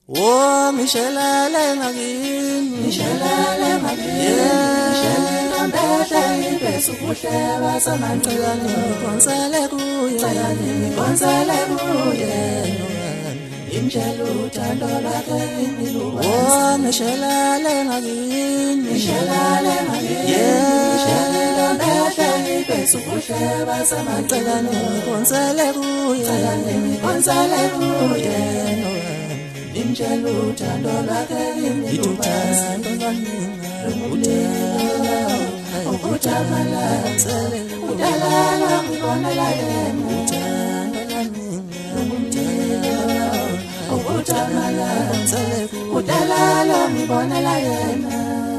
Oh, Michelle ngakini, Ngishelele nambehla ibese ukuhleba samangcilane ngikonsele kuye, ngikonsele kuye imtshela uthando lwakhe ngiluba oh, Michelle ngakini, ngishelele nambehla ibese ukuhleba samangcilane ngikonsele kuye, ngikonsele kuye imtshela uthando lwakhe ngiluba uthando lwami ukutamala udalala ngibonela yena ukutamala udalala ngibonela yena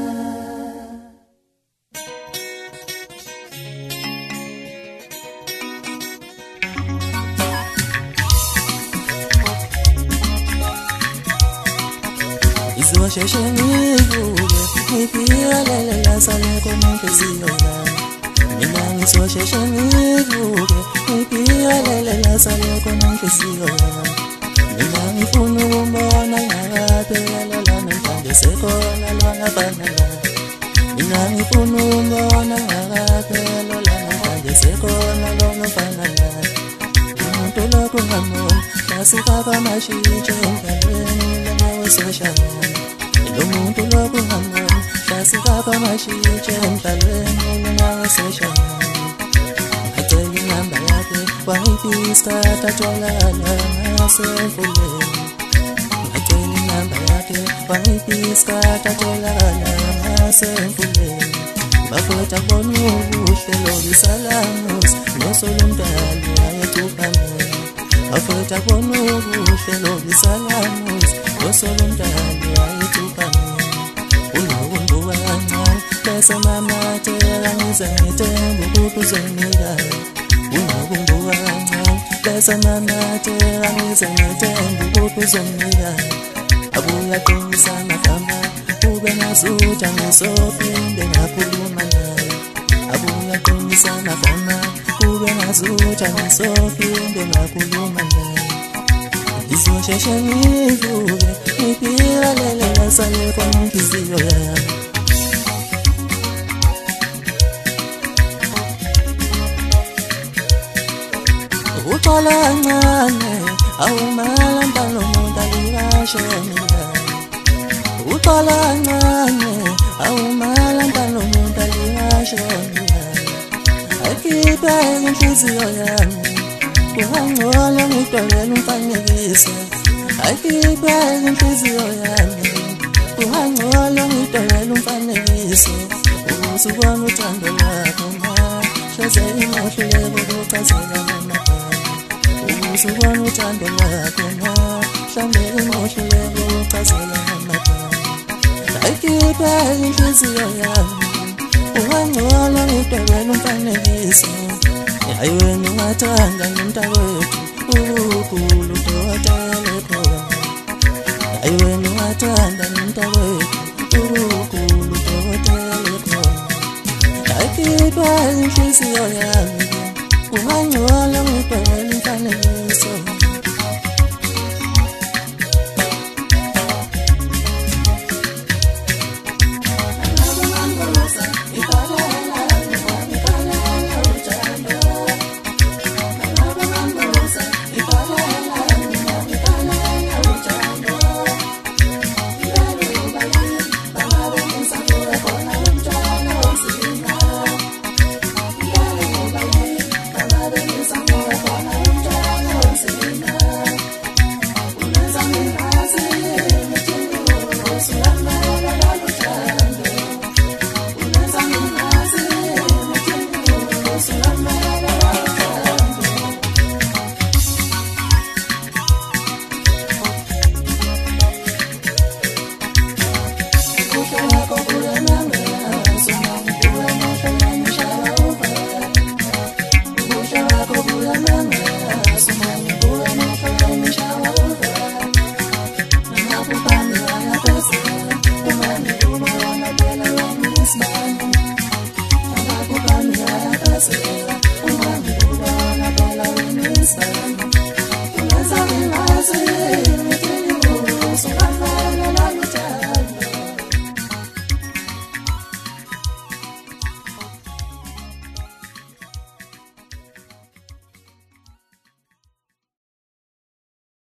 izosheshe ngivuke ngiphilelela saleko nenhliziyo yami mina ngizosheshe ngivuke ngiphilelela saleko nenhliziyo yami mina ngifuna ukumbona ngakaphela namhlanje sekhona lwangafana naye mina ngifuna ukumbona ngakaphela namhlanje sekhona lwangafana naye umuntu lokho ngamona nasifaka amashintshe emdlalweni lamawesoshana lo muntu lokho ngamona nasifaka amashintshe emdlalweni lamawesoshana ngacela inamba yakhe wangipisa atholakala ngasemfuleni ngacela inamba yakhe wangipisa atholakala ngasemfuleni bafota bona ubuhle lokusalamusi nosolumdali wayethuphamela bafota bona ubuhle lokusalamusi nosolumdali wayethuphamela unokumbuka kancane bese mamatela ngizengithemba ukuthi uzonginikala unokumbuka kancane bese mamatela ngizengithemba ukuthi uzonginikala abuya qinisa amagama ube ngazutha ngisophinde ngakhuluma naye abuya qinisa amagama ube ngazutha ngisophinde ngakhuluma naye izosheshe ngivuke ngiphilelela saleko nenhliziyo yami uqala kancane awumala mpalo umuntu alikashonela uqala kancane awumala mpalo umuntu alikashonela akhiphe inhliziyo yami kuhangcola ngidwebela umfanekiso akhiphe inhliziyo yami kuhangcola ngidwebela umfanekiso uzubona uthando lwakho ma hleze imohluleko ukuchazela uzubona uthando lwakho ma hlambe imohluleko ukuchazela akhiphe inhliziyo yami kuhangcola ngidwebela umfanekiso hayi wena ungathanda nomntakwethu ukhulu udokotela khona hayi wena ungathanda nomntakwethu ukhulu udokotela khona akhiphe inhliziyo yami ungangcola ngidwebela umfanekiso